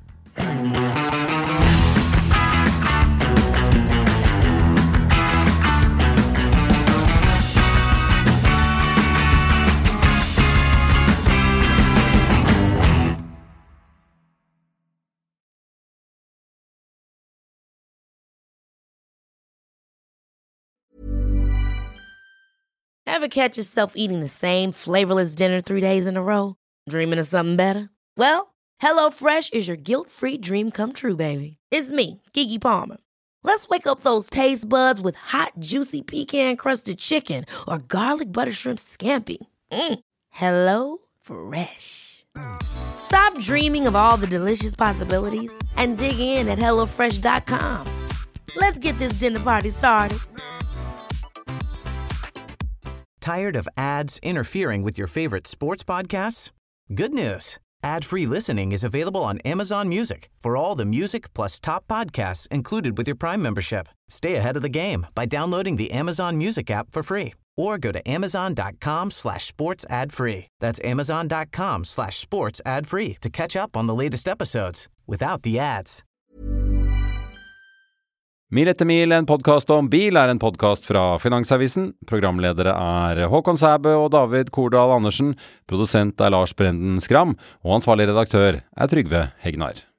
Ever catch yourself eating the same flavorless dinner three days in a row? Dreaming of something better? Well, HelloFresh is your guilt-free dream come true, baby. It's me, Keke Palmer. Let's wake up those taste buds with hot, juicy pecan-crusted chicken or garlic butter shrimp scampi. Mm. Hello Fresh. Stop dreaming of all the delicious possibilities and dig in at hello fresh dot com. Let's get this dinner party started. Tired of ads interfering with your favorite sports podcasts? Good news. Ad-free listening is available on Amazon Music for all the music plus top podcasts included with your Prime membership. Stay ahead of the game by downloading the Amazon Music app for free or go to amazon.com slash sports ad free. That's amazon.com slash sports ad free to catch up on the latest episodes without the ads. Mil etter mil, en podcast om bil, er en podcast fra Finansavisen. Programledere er Håkon Sæbø og David Kordal Andersen. Produsent er Lars Brenden Skram, og ansvarlig redaktør er Trygve Hegnar.